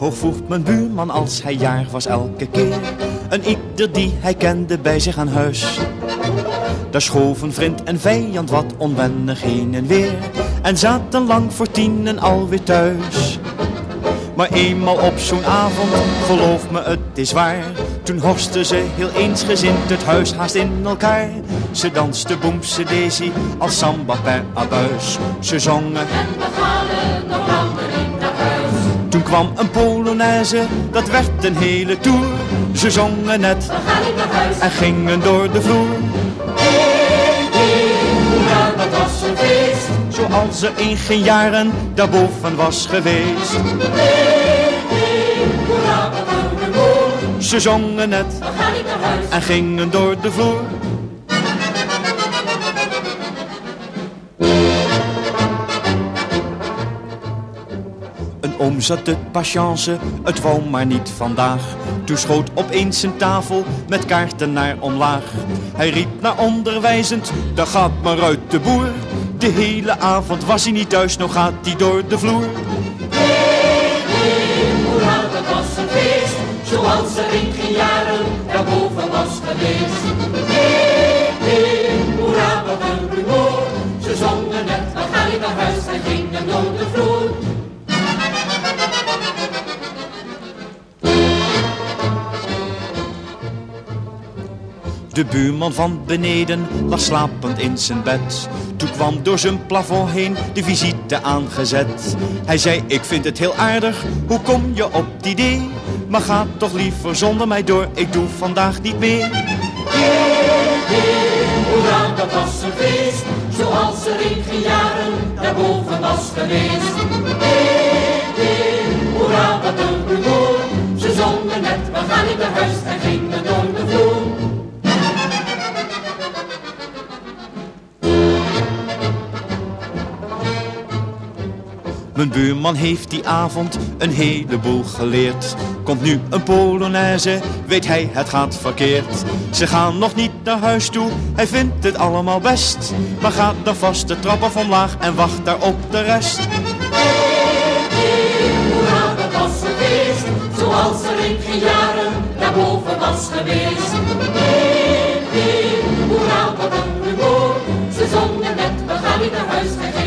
hoog vroeg mijn buurman als hij jarig was elke keer een ieder die hij kende bij zich aan huis. Daar schoven vriend en vijand wat onwennig heen en weer en zaten lang voor 10 alweer thuis. Maar eenmaal op zo'n avond, geloof me het is waar, toen horsten ze heel eensgezind het huis haast in elkaar. Ze danste boemse daisy als samba per abuis. Ze zongen en we gaan nog langer in naar huis. Toen kwam een polonaise, dat werd een hele tour. Ze zongen net We gaan niet naar huis. en gingen door de vloer. Hoera, dat was een feest. Zoals er in geen jaren daarboven was geweest. Hoera, wat een rumoer. Ze zongen net We gaan niet naar huis. en gingen door de vloer. Een oom zat de patience, het wou maar niet vandaag. Toen schoot opeens zijn tafel met kaarten naar omlaag. Hij riep naar onderwijzend, daar gaat maar uit de boer. De hele avond was hij niet thuis, nou gaat hij door de vloer. Hoera, dat was een feest. Zoals er in geen jaren daarboven was geweest. Hoera, wat een rumoer. Ze zongen net, we gaan niet naar huis en gingen door de vloer. De buurman van beneden lag slapend in zijn bed. Toen kwam door zijn plafond heen de visite aangezet. Hij zei, ik vind het heel aardig, hoe kom je op het idee? Maar ga toch liever zonder mij door, ik doe vandaag niet meer. Hoera, dat was een feest. Zoals er in geen jaren daarboven was geweest. Hoera, wat een rumoer. Ze zongen net, we gaan niet naar huis en gingen door de vloer. Mijn buurman heeft die avond een heleboel geleerd. Komt nu een polonaise, weet hij het gaat verkeerd. Ze gaan nog niet naar huis toe, hij vindt het allemaal best. Maar gaat dan vast de trap af omlaag en wacht daar op de rest. Hoera, dat was een feest. Zoals er in geen jaren daarboven was geweest. Hoera, wat een rumoer. Ze zongen net, we gaan niet naar huis en